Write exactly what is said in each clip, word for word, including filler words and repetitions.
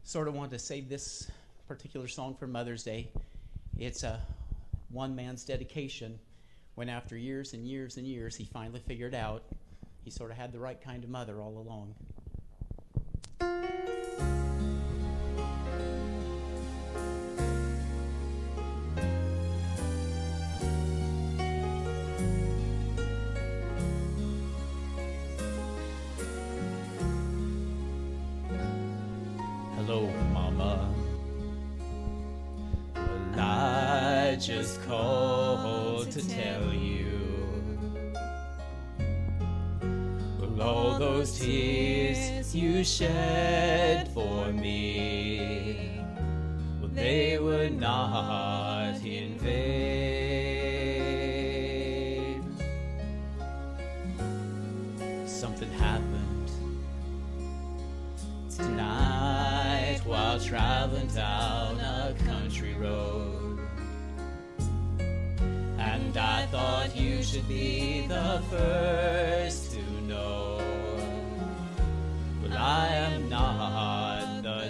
Sort of wanted to save this particular song for Mother's Day. It's a one man's dedication when after years and years and years he finally figured out he sort of had the right kind of mother all along. Hello, Mama. Well, I just called to tell you, well, all those tears you shed for me, well, they were not in vain. Something happened tonight while traveling down a country road, and I thought you should be the first to know. Well, I am not the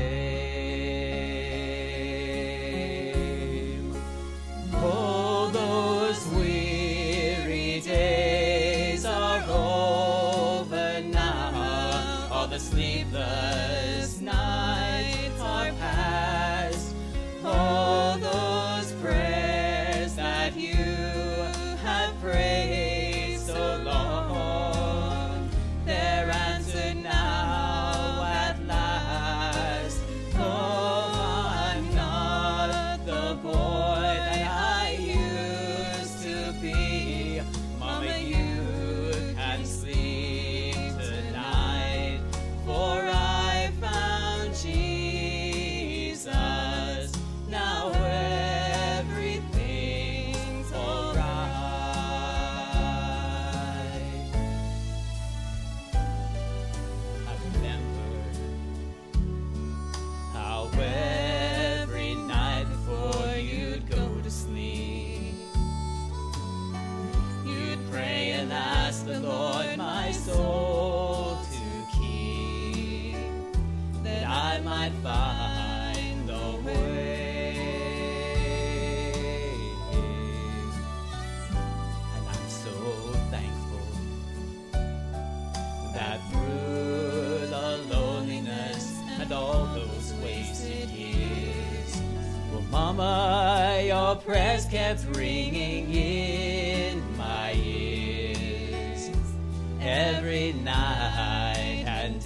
same. Oh, those weary days are over now. All the sleepless nights are past. All those prayers that you have prayed so long, they're answered now at last. Oh, I'm not the boy that I used to be. Mama, you can sleep tonight, for I found Jesus. Now everything's alright. I remember how every night before you'd go to sleep, you'd pray and ask the Lord my soul to keep, that I might find the way. And I'm so thankful that through the loneliness and all those wasted years, well, Mama, your prayers kept ringing in my ears every night and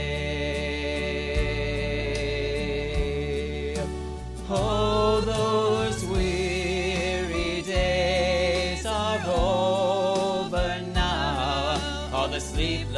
day. Oh, those weary days are over now. All the sleepless